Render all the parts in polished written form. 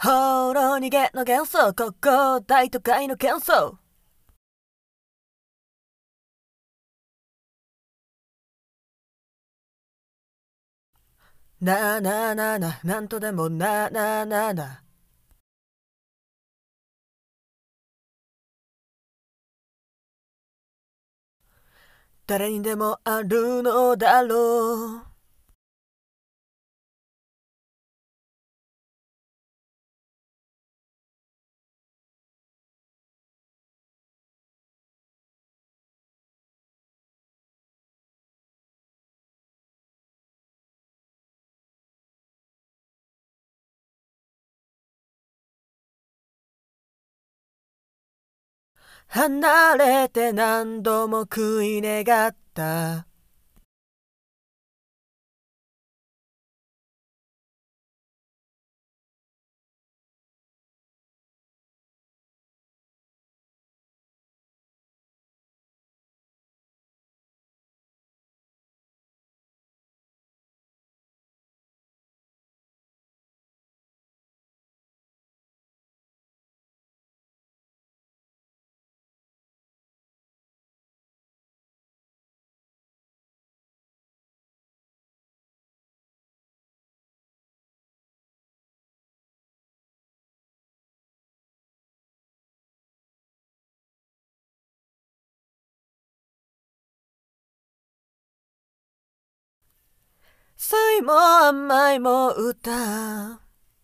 ほろ逃げの幻想、ここ大都会の喧騒。なあなあなあな、なんとでもなあなあなあな。誰にでもあるのだろう。離れて何度も食い願った。酸いも甘いも歌。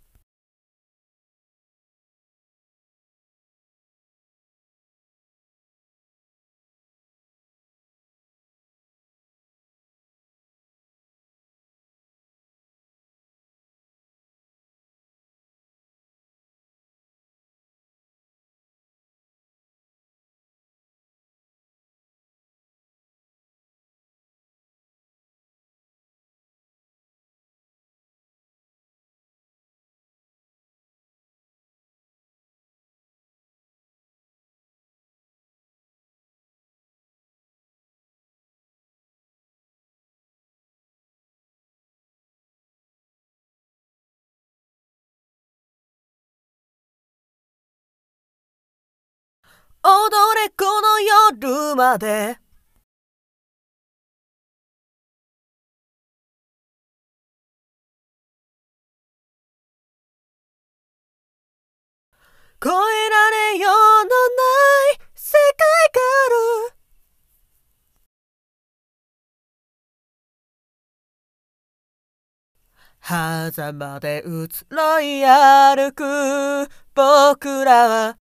踊れこの夜まで。越えられようのない世界がある。狭間で移ろい歩く僕らは